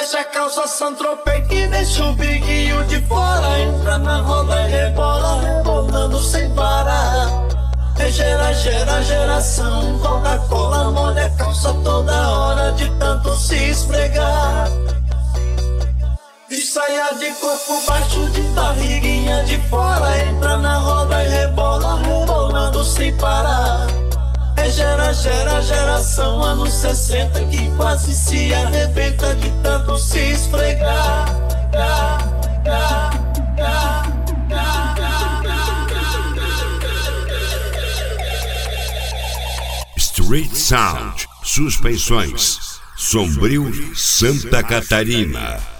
Fecha a calça, Saint-Tropez que deixa o biguinho de fora. Entra na roda e rebola, rebolando sem parar. É geração, Coca-Cola molha a calça toda hora de tanto se esfregar. De saia de corpo baixo, de barriguinha de fora. Entra na roda e rebola, rebolando sem parar. É geração, anos 60 que quase se arrebenta de tanto se esfregar. Street Sound, Suspensões, Sombrio, Santa Catarina.